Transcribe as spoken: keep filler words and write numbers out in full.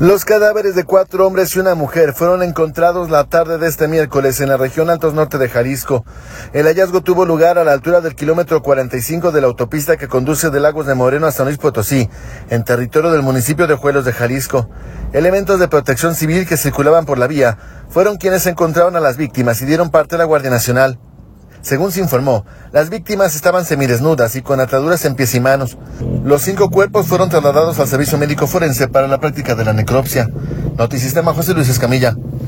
Los cadáveres de cuatro hombres y una mujer fueron encontrados la tarde de este miércoles en la región Altos Norte de Jalisco. El hallazgo tuvo lugar a la altura del kilómetro cuarenta y cinco de la autopista que conduce de Lagos de Moreno a San Luis Potosí, en territorio del municipio de Ojuelos de Jalisco. Elementos de protección civil que circulaban por la vía fueron quienes encontraron a las víctimas y dieron parte a la Guardia Nacional. Según se informó, las víctimas estaban semidesnudas y con ataduras en pies y manos. Los cinco cuerpos fueron trasladados al servicio médico forense para la práctica de la necropsia. Notisistema, José Luis Escamilla.